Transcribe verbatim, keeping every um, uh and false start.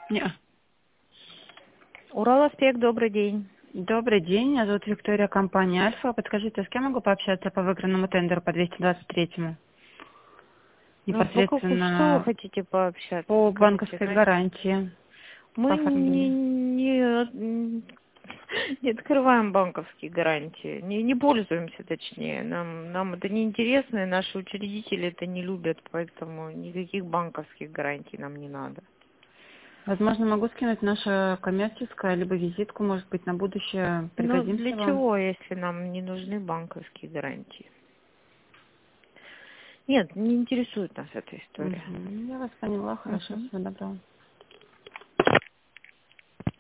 Не. Ураласпект, добрый день. Добрый день, меня зовут Виктория, компания Альфа. Подскажите, с кем могу пообщаться по выигранному тендеру по двести двадцать третьему? Ну, по каку- что вы Непосредственно хотите пообщаться? по Скажите. банковской Ну, гарантии, по мы не, оформлению. не, не открываем банковские гарантии, не, не пользуемся, точнее. Нам, нам это не интересно, и наши учредители это не любят, поэтому никаких банковских гарантий нам не надо. Возможно, могу скинуть наше коммерческое, либо визитку, может быть, на будущее Ну, для пригодимся вам. чего, если нам не нужны банковские гарантии? Нет, не интересует нас эта история. Мгм. Я вас поняла, хорошо, Мгм. всего доброго.